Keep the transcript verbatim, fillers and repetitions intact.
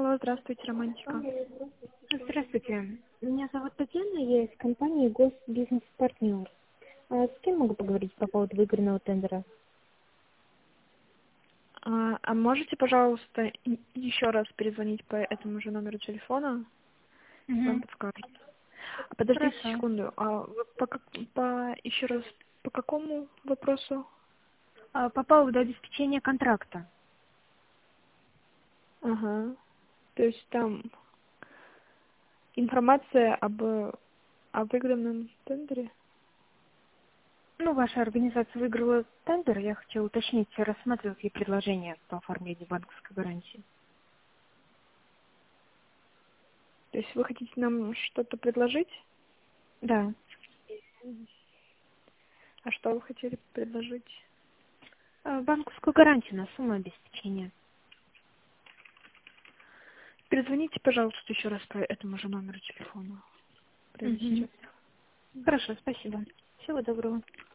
Алло, здравствуйте, Романтика. Здравствуйте. Меня зовут Татьяна, я из компании Госбизнес-партнер. А с кем могу поговорить по поводу выигранного тендера? А, а можете, пожалуйста, и- еще раз перезвонить по этому же номеру телефона? Вам Угу. подскажут. А, Подождите Хорошо. секунду. А вы по, как, по еще раз по какому вопросу? А по поводу обеспечения контракта. Ага. То есть там информация об о выигранном тендере? Ну, ваша организация выиграла тендер, я хочу уточнить, рассматривают ли предложение по оформлению банковской гарантии. То есть вы хотите нам что-то предложить? Да. А что вы хотели предложить? А, банковскую гарантию на сумму обеспечения. Перезвоните, пожалуйста, еще раз по этому же номеру телефона. Прямо Угу. сейчас. Хорошо, спасибо. Всего доброго.